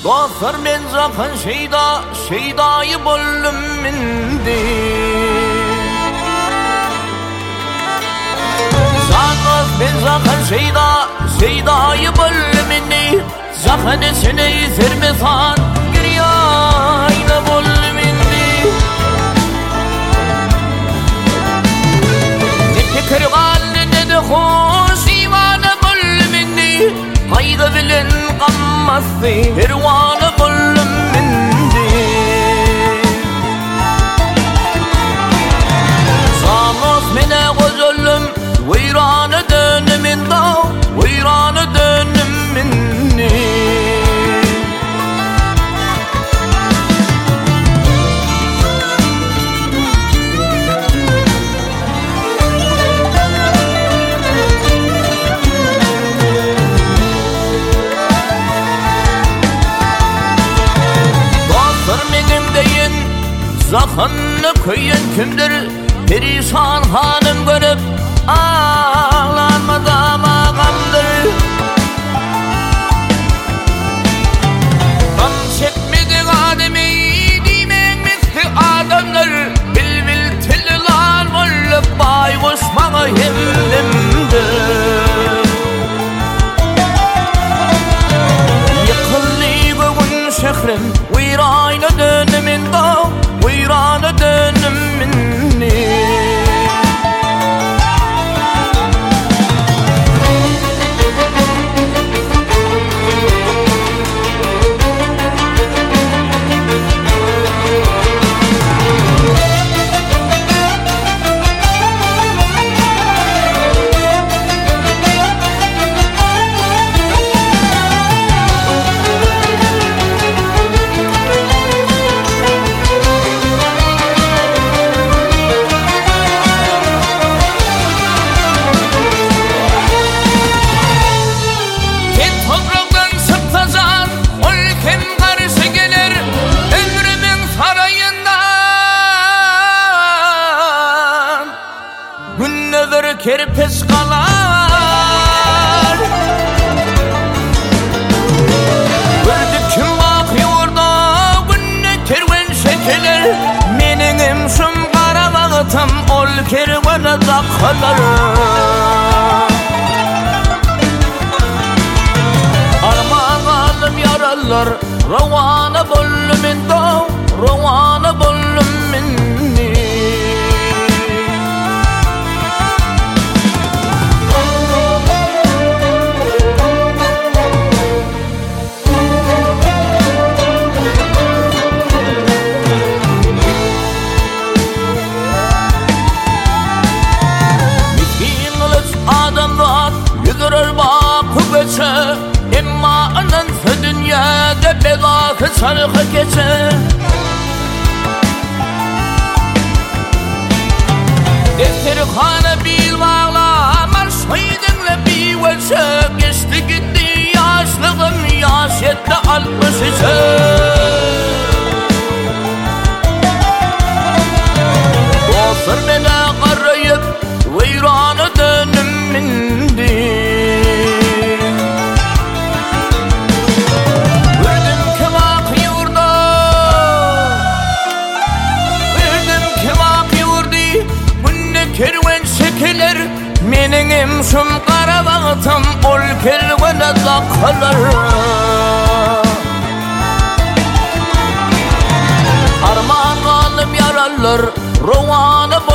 Dostlar men zakan şeydayı bollum mindi. Zakas men zakan şeydayı bollum mindi. Zakan içine yizirmesan giryayla bollum mindi. Ne fikir galli ne de hoş ivana bollum mindi. Hayda bilen qammasdi herwana bollum mindi. Sanos mene gözölüm Veyrana dönümün da Veyrana dönüm minni. Zahanlı köyün kimdir? Perişan hanım görüp ağlanmadan ağamdır. Kan çekmedi ademi dimemizdi adamlar. Bilbil tililan olup bayguşmağa hemlimdir. Yıkıldı bugün şehrim Veyrana dönümün da Veyrana dönüm minni. Kerpes kalar. Gördük kim bakıyor da günne kervan şekeler. Menin emşim kara bağıtım ol kervana da kalar. Armağan alım yaralar Ravana bollum endo Ravana bollum minni. Emma anan şu dünyada belası sarıkı geçer. Defteri kana bil bağlamar Soydunla bir veçe geçti gitti yaşlığım yaş etti 63. Dostlar bana qarayıp Veyrana dönüm mindi. Kervan şekeler menin emşim kara bağıtım ol kervana da kalar. Armağan alım yaralar Ravana